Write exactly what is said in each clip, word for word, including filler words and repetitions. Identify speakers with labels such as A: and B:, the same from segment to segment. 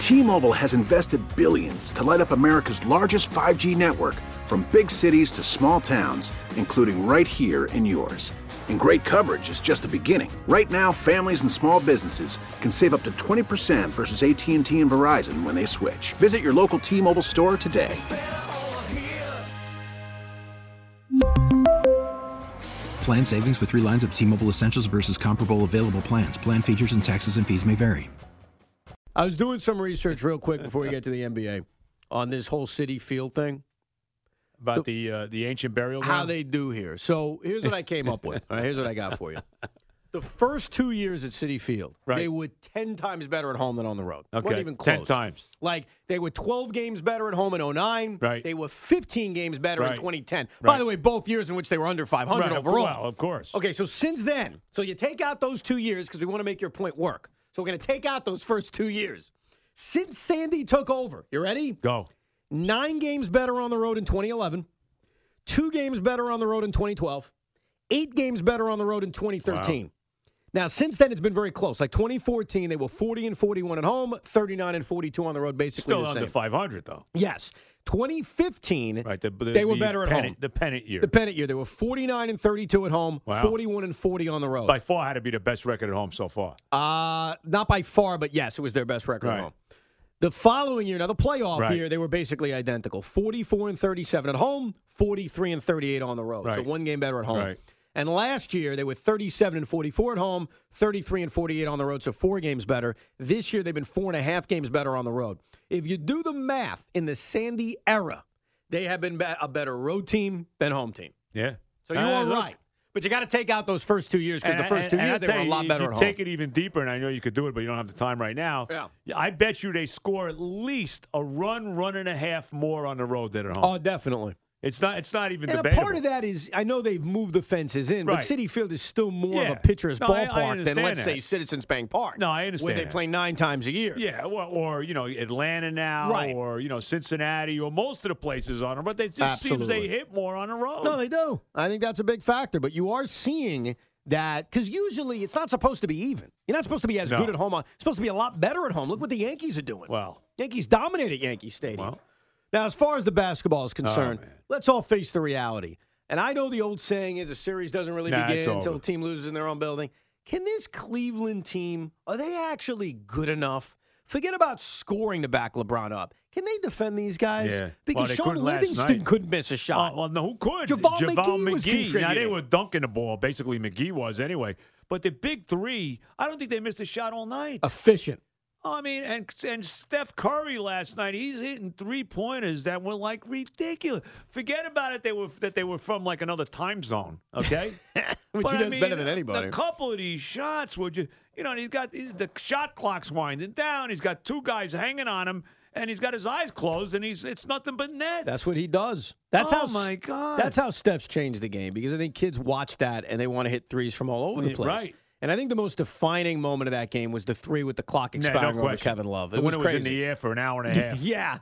A: T-Mobile has invested billions to light up America's largest five G network, from big cities to small towns, including right here in yours. And great coverage is just the beginning. Right now, families and small businesses can save up to twenty percent versus A T and T and Verizon when they switch. Visit your local T-Mobile store today.
B: Plan savings with three lines of T-Mobile Essentials versus comparable available plans. Plan features and taxes and fees may vary.
C: I was doing some research real quick before we get to the N B A on this whole Citi Field thing.
D: About the uh, the ancient burial ground?
C: How they do here. So here's what I came up with. All right, here's what I got for you. The first two years at Citi Field,
D: right.
C: they were ten times better at home than on the road.
D: Okay,
C: weren't even close.
D: ten times.
C: Like, they were twelve games better at home in oh nine.
D: Right.
C: They were fifteen games better
D: right.
C: in twenty ten.
D: Right.
C: By the way, both years in which they were under five hundred
D: right.
C: overall.
D: Well, of course.
C: Okay, so since then, so you take out those two years because we want to make your point work. So we're going to take out those first two years. Since Sandy took over, you ready?
D: Go.
C: Nine games better on the road in twenty eleven. Two games better on the road in twenty twelve. Eight games better on the road in twenty thirteen. Wow. Now, since then, it's been very close. Like twenty fourteen, they were forty and forty-one at home, thirty-nine and forty-two on the road, basically
D: Still
C: the
D: under
C: same.
D: five hundred, though.
C: Yes. twenty fifteen,
D: right, the, the,
C: they were
D: the
C: better at
D: pennant,
C: home.
D: The pennant year.
C: The pennant year. They were forty-nine and thirty-two at home,
D: wow.
C: forty-one and forty on the road.
D: By far had to be the best record at home so far.
C: Uh, not by far, but yes, it was their best record
D: right.
C: at home. The following year, now the playoff
D: right.
C: year, they were basically identical. forty-four and thirty-seven at home, forty-three and thirty-eight on the road.
D: Right.
C: So one game better at home.
D: Right.
C: And last year, they were thirty-seven and forty-four at home, thirty-three and forty-eight on the road, so four games better. This year, they've been four and a half games better on the road. If you do the math in the Sandy era, they have been a better road team than home team.
D: Yeah.
C: So you
D: uh,
C: are
D: look,
C: right. But you got to take out those first two years because the first two
D: and,
C: years,
D: and
C: they were a lot
D: you,
C: better
D: if
C: at
D: you
C: home.
D: take it even deeper, and I know you could do it, but you don't have the time right now.
C: Yeah.
D: I bet you they score at least a run, run and a half more on the road than at home.
C: Oh, definitely.
D: It's not. It's not even
C: and
D: debatable.
C: a part of that is, I know they've moved the fences in,
D: right.
C: but Citi Field is still more
D: yeah.
C: of a pitcher's
D: no, I,
C: ballpark
D: I
C: than, let's
D: that.
C: say, Citizens Bank Park.
D: No, I understand
C: where they
D: that.
C: play nine times a year.
D: Yeah, or, or you know, Atlanta now,
C: right.
D: or you know, Cincinnati, or most of the places on them. But it just
C: Absolutely.
D: seems they hit more on the road.
C: No, they do. I think that's a big factor. But you are seeing that because usually it's not supposed to be even. You're not supposed to be as
D: no.
C: good at home. It's supposed to be a lot better at home. Look what the Yankees are doing.
D: Well,
C: Yankees dominate at Yankee Stadium.
D: Well.
C: Now, as far as the basketball is concerned,
D: Oh,
C: let's all face the reality. And I know the old saying is a series doesn't really
D: nah,
C: begin
D: it's
C: until
D: over.
C: a team loses in their own building. Can this Cleveland team, are they actually good enough? Forget about scoring to back LeBron up. Can they defend these guys?
D: Yeah.
C: Because
D: Well, they
C: Sean
D: couldn't last
C: Livingston
D: night.
C: couldn't miss a shot.
D: Uh, well, no, who could?
C: JaVale
D: JaVale
C: McGee was
D: Now, they
C: contributing.
D: were dunking the ball. Basically, McGee was anyway. But the big three, I don't think they missed a shot all night.
C: Efficient.
D: I mean, and and Steph Curry last night, he's hitting three pointers that were like ridiculous. Forget about it; they were that they were from like another time zone. Okay,
C: Which
D: but
C: he
D: I
C: does
D: mean,
C: better than anybody.
D: A couple of these shots were just, you know, he's got the shot clock's winding down. He's got two guys hanging on him, and he's got his eyes closed, and he's it's nothing but nets.
C: That's what he does. That's
D: oh
C: how.
D: my god!
C: That's how Steph's changed the game because I think kids watch that and they want to hit threes from all over the place.
D: Right.
C: And I think the most defining moment of that game was the three with the clock
D: Nah,
C: expiring
D: no
C: over
D: question.
C: Kevin Love. It
D: when
C: was
D: it was
C: crazy.
D: in the air for an hour and a half.
C: Yeah.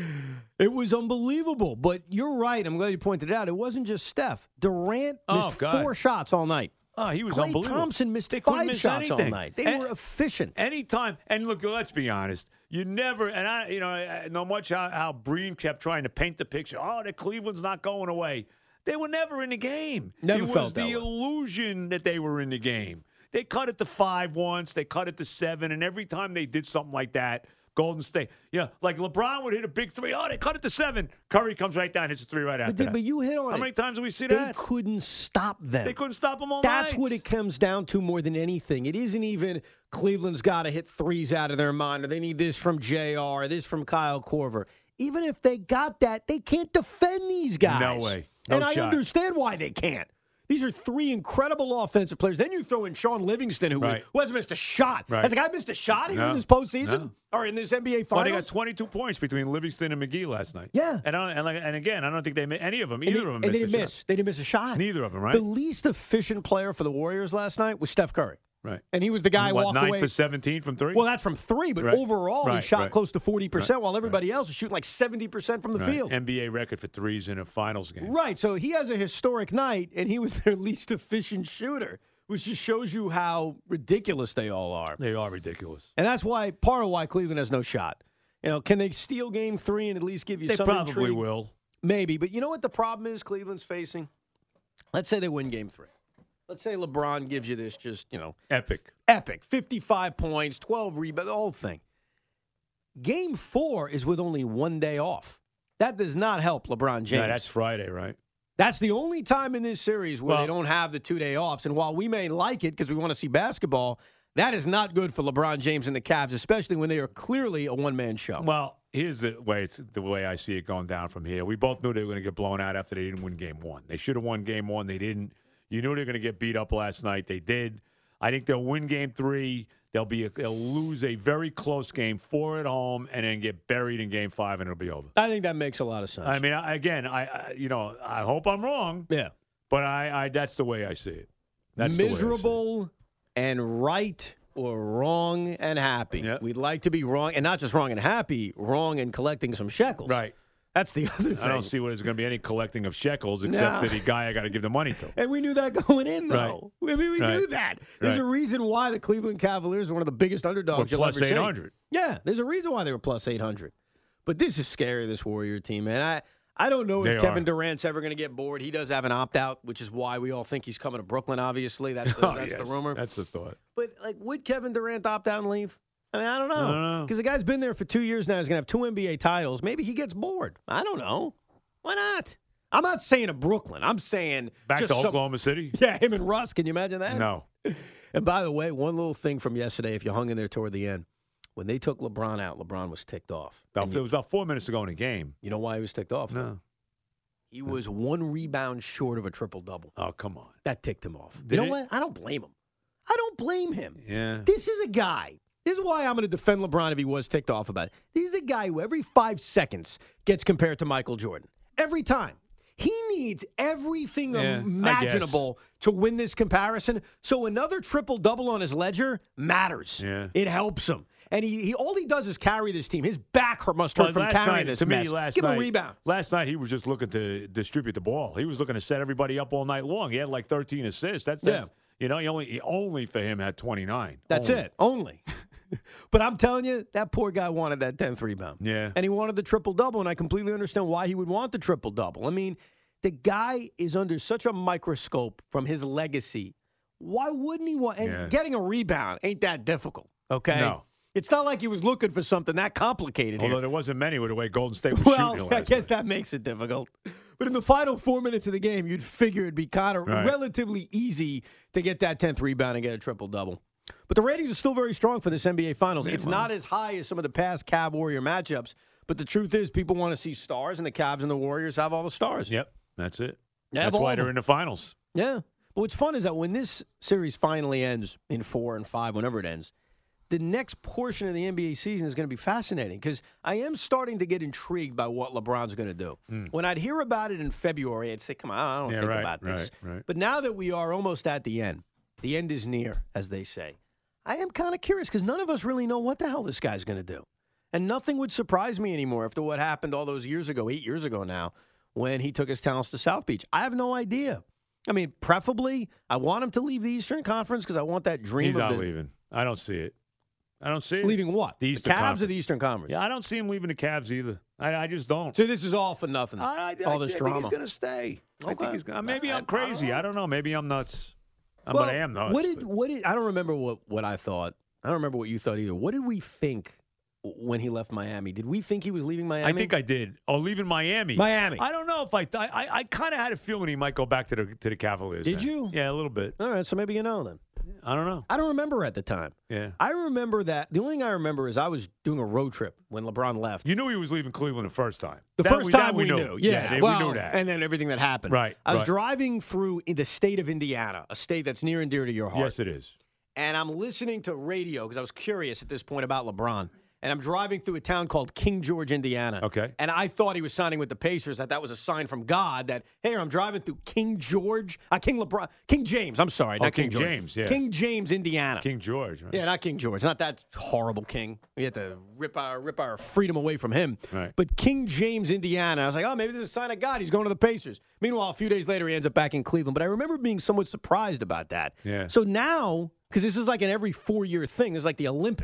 C: It was unbelievable. But you're right. I'm glad you pointed it out. It wasn't just Steph. Durant
D: Oh,
C: missed
D: God.
C: four shots all night.
D: Oh, he was
C: Klay
D: unbelievable.
C: Thompson missed
D: They couldn't
C: five
D: miss
C: shots all
D: anything.
C: night. They
D: And-
C: were efficient.
D: Anytime, and look, let's be honest. You never, and I, you know, I know much how, how Breen kept trying to paint the picture. Oh, the Cleveland's not going away. They were never in the game.
C: Never
D: it
C: felt
D: was
C: that
D: the
C: way.
D: illusion that they were in the game. They cut it to five once. They cut it to seven, and every time they did something like that, Golden State, yeah, like LeBron would hit a big three. Oh, they cut it to seven. Curry comes right down, hits a three right after
C: But, they-
D: that.
C: but you hit on
D: How
C: it.
D: many times do we see
C: They
D: that?
C: couldn't stop them.
D: They couldn't stop them all
C: That's
D: night.
C: what it comes down to more than anything. It isn't even Cleveland's got to hit threes out of their mind, or they need this from J R, or this from Kyle Korver. Even if they got that, they can't defend these guys.
D: No way. No
C: and I
D: shot.
C: understand why they can't. These are three incredible offensive players. Then you throw in Sean Livingston, who,
D: Right.
C: who hasn't missed a shot.
D: Right.
C: Has a guy missed a shot even
D: No.
C: in this postseason?
D: No.
C: Or in this N B A
D: Well,
C: Finals?
D: they got twenty-two points between Livingston and McGee last night.
C: Yeah.
D: And I, and, like, and again, I don't think they made any of them.
C: And
D: Either
C: they,
D: of them
C: and
D: missed
C: they didn't
D: a
C: miss.
D: shot.
C: They didn't miss a shot.
D: Neither of them, right?
C: The least efficient player for the Warriors last night was Steph Curry.
D: Right.
C: And he was the guy
D: what,
C: walked
D: nine
C: away.
D: for seventeen from three?
C: Well, that's from three, but
D: Right.
C: overall he
D: Right,
C: shot
D: right.
C: close to forty percent,
D: Right,
C: while everybody else is shooting like seventy percent from the
D: Right.
C: field.
D: N B A record for threes in a finals game.
C: Right, so he has a historic night, and he was their least efficient shooter, which just shows you how ridiculous they all are.
D: They are ridiculous.
C: And that's why part of why Cleveland has no shot. You know, can they steal game three and at least give you
D: They
C: some
D: probably
C: intrigue?
D: will.
C: Maybe. But you know what the problem is Cleveland's facing? Let's say they win game three. Let's say LeBron gives you this just, you know.
D: Epic.
C: Epic. fifty-five points, twelve rebounds, the whole thing. Game four is with only one day off. That does not help LeBron James.
D: Yeah, that's Friday, right?
C: That's the only time in this series where
D: Well-
C: they don't have the two-day offs. And while we may like it because we want to see basketball, that is not good for LeBron James and the Cavs, especially when they are clearly a one-man show.
D: Well, here's the way it's the way I see it going down from here. We both knew they were going to get blown out after they didn't win game one. They should have won game one. They didn't. You knew they were going to get beat up last night. They did. I think they'll win game three. They'll be a, they'll lose a very close game four at home and then get buried in game five and it'll be over.
C: I think that makes a lot of sense.
D: I mean, I, again, I, I you know I hope I'm wrong.
C: Yeah.
D: But I, I that's the way I see it. That's the way I see it.
C: Miserable and right or wrong and happy.
D: Yep.
C: We'd like to be wrong, and not just wrong and happy, wrong and collecting some shekels.
D: Right.
C: That's the other thing.
D: I don't see where there's going to be any collecting of shekels except
C: No.
D: to the guy I got to give the money to.
C: And we knew that going in, though. I mean, we
D: Right.
C: knew that. There's
D: Right.
C: a reason why the Cleveland Cavaliers are one of the biggest underdogs
D: Or
C: you'll
D: plus
C: ever see.
D: eight hundred.
C: Yeah, there's a reason why they were plus eight hundred. But this is scary, this Warrior team, man. I, I don't know if
D: They
C: Kevin
D: are.
C: Durant's ever going to get bored. He does have an opt-out, which is why we all think he's coming to Brooklyn, obviously. That's the,
D: Oh,
C: that's the
D: yes.
C: rumor.
D: That's the thought.
C: But, like, would Kevin Durant opt out and leave? I mean, I don't
D: I don't
C: know.
D: know.
C: Because the guy's been there for two years now. He's going to have two N B A titles. Maybe he gets bored. I don't know. Why not? I'm not saying a Brooklyn. I'm saying
D: Back
C: just
D: to
C: some-
D: Oklahoma City?
C: Yeah, him and Russ. Can you imagine that?
D: No.
C: And by the way, one little thing from yesterday, if you hung in there toward the end, when they took LeBron out, LeBron was ticked off.
D: About,
C: And
D: it
C: you,
D: was about four minutes to go in the game.
C: you know why he was ticked off?
D: No.
C: He was one rebound short of a triple-double.
D: Oh, come on.
C: That ticked him off.
D: Did
C: you know
D: it?
C: what? I don't blame him. I don't blame him.
D: Yeah.
C: This is a guy. This is why I'm going to defend LeBron if he was ticked off about it. This is a guy who every five seconds gets compared to Michael Jordan. Every time. He needs everything
D: Yeah, I
C: imaginable to win this comparison. So another triple-double on his ledger matters.
D: Yeah.
C: It helps him. And he, he all he does is carry this team. His back hurt must hurt
D: Well,
C: from
D: last
C: carrying
D: night,
C: this
D: to
C: mess.
D: me, last
C: Give him
D: night,
C: a rebound.
D: Last night, he was just looking to distribute the ball. He was looking to set everybody up all night long. He had like thirteen assists. That's, that's
C: Yeah.
D: you know, he only he only for him had twenty-nine.
C: That's
D: Only.
C: it. Only. But I'm telling you, that poor guy wanted that tenth rebound.
D: Yeah.
C: And he wanted the triple-double, and I completely understand why he would want the triple-double. I mean, the guy is under such a microscope from his legacy. Why wouldn't he want? And
D: Yeah.
C: getting a rebound ain't that difficult, okay?
D: No.
C: It's not like he was looking for something that complicated
D: Although
C: here.
D: there wasn't many with the way Golden State was
C: Well,
D: shooting.
C: I
D: last
C: guess
D: night.
C: that makes it difficult. But in the final four minutes of the game, you'd figure it'd be kind of
D: Right.
C: relatively easy to get that tenth rebound and get a triple-double. But the ratings are still very strong for this N B A Finals.
D: Yeah,
C: It's
D: well.
C: not as high as some of the past Cav-Warrior matchups, but the truth is people want to see stars, and the Cavs and the Warriors have all the stars.
D: Yep, that's it.
C: They have
D: That's
C: all
D: why
C: of
D: they're
C: them.
D: in the finals.
C: Yeah. But what's fun is that when this series finally ends in four and five, whenever it ends, the next portion of the N B A season is going to be fascinating because I am starting to get intrigued by what LeBron's going to do. When I'd hear about it in February, I'd say, come on, I don't
D: Yeah,
C: think
D: right,
C: about this.
D: right, right.
C: But now that we are almost at the end, the end is near, as they say, I am kind of curious because none of us really know what the hell this guy's going to do. And nothing would surprise me anymore after what happened all those years ago, eight years ago now, when he took his talents to South Beach. I have no idea. I mean, preferably, I want him to leave the Eastern Conference because I want that dream
D: He's
C: of
D: not
C: the,
D: leaving. I don't see it. I don't see it.
C: leaving what?
D: The
C: The
D: Eastern
C: Cavs or
D: Conference.
C: the Eastern Conference?
D: Yeah, I don't see him leaving the Cavs either. I, I just don't.
C: So this is all for nothing.
D: I, I,
C: all this
D: I
C: drama.
D: think he's going to stay. I
C: Okay.
D: think he's gonna, maybe
C: I-
D: I'm
C: I don't
D: crazy.
C: know.
D: I don't know. Maybe I'm nuts. Uh,
C: Well,
D: but I am nuts.
C: What did
D: but-
C: what did I don't remember what, what I thought. I don't remember what you thought either. What did we think when he left Miami? Did we think he was leaving Miami?
D: I think I did. Oh, leaving Miami.
C: Miami.
D: I don't know if I. I, I, I kind of had a feeling he might go back to the to the Cavaliers.
C: Did
D: then.
C: you?
D: Yeah, a little bit.
C: All right, so maybe you know then.
D: I don't know.
C: I don't remember at the time.
D: Yeah.
C: I remember that. The only thing I remember is I was doing a road trip when LeBron left.
D: You knew he was leaving Cleveland the first time.
C: The
D: That
C: first
D: we,
C: time
D: that
C: we,
D: we
C: knew. Yeah,
D: they-
C: well,
D: we knew that.
C: And then everything that happened.
D: Right,
C: I was
D: right.
C: driving through in the state of Indiana, a state that's near and dear to your heart.
D: Yes, it is.
C: And I'm listening to radio because I was curious at this point about LeBron. And I'm driving through a town called King George, Indiana.
D: Okay.
C: And I thought he was signing with the Pacers, that that was a sign from God that, hey, I'm driving through King George, uh, King LeBron, King James, I'm sorry,
D: Oh,
C: not King,
D: King
C: George.
D: James, yeah.
C: King James, Indiana.
D: King George. Right?
C: Yeah, not King George. Not that horrible king. We had to rip our rip our freedom away from him.
D: Right.
C: But King James, Indiana. I was like, oh, maybe this is a sign of God. He's going to the Pacers. Meanwhile, a few days later, he ends up back in Cleveland. But I remember being somewhat surprised about that.
D: Yeah.
C: So now, because this is like an every four-year thing, it's like the Olympics,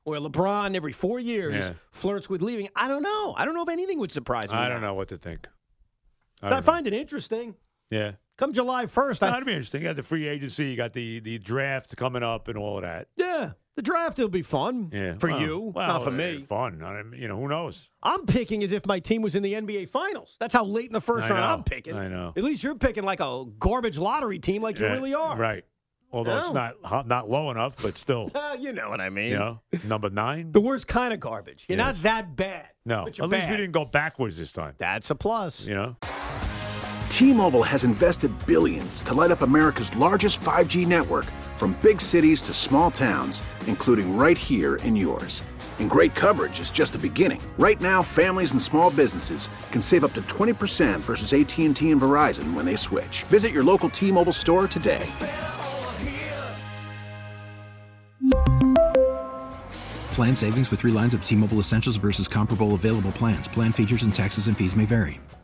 C: or LeBron every four years
D: Yeah.
C: flirts with leaving. I don't know. I don't know if anything would surprise me.
D: I
C: now.
D: don't know what to think. I,
C: But I
D: don't
C: find it interesting.
D: know. Yeah.
C: Come July first,
D: No,
C: I,
D: that'd be interesting. You got the free agency, you got the, the draft coming up and all of that.
C: yeah, the draft will be fun
D: Yeah.
C: for
D: Well,
C: you,
D: well,
C: not for
D: uh,
C: me.
D: Fun. I mean, you know, who knows?
C: I'm picking as if my team was in the N B A Finals. That's how late in the first
D: I
C: round
D: know.
C: I'm picking.
D: I know.
C: At least you're picking like a garbage lottery team like you
D: Yeah,
C: really are.
D: Right. Although it's
C: No.
D: not ho- not low enough, but still,
C: Uh, you know what I mean.
D: you know, number nine.
C: The worst kind of garbage. You're
D: Yes.
C: not that bad.
D: No,
C: but you're
D: at least we
C: bad.
D: didn't go backwards this time.
C: That's a plus.
D: You know?
A: T-Mobile has invested billions to light up America's largest five G network, from big cities to small towns, including right here in yours. And great coverage is just the beginning. Right now, families and small businesses can save up to twenty percent versus A T and T and Verizon when they switch. Visit your local T-Mobile store today.
B: Plan savings with three lines of T-Mobile Essentials versus comparable available plans. Plan features and taxes and fees may vary.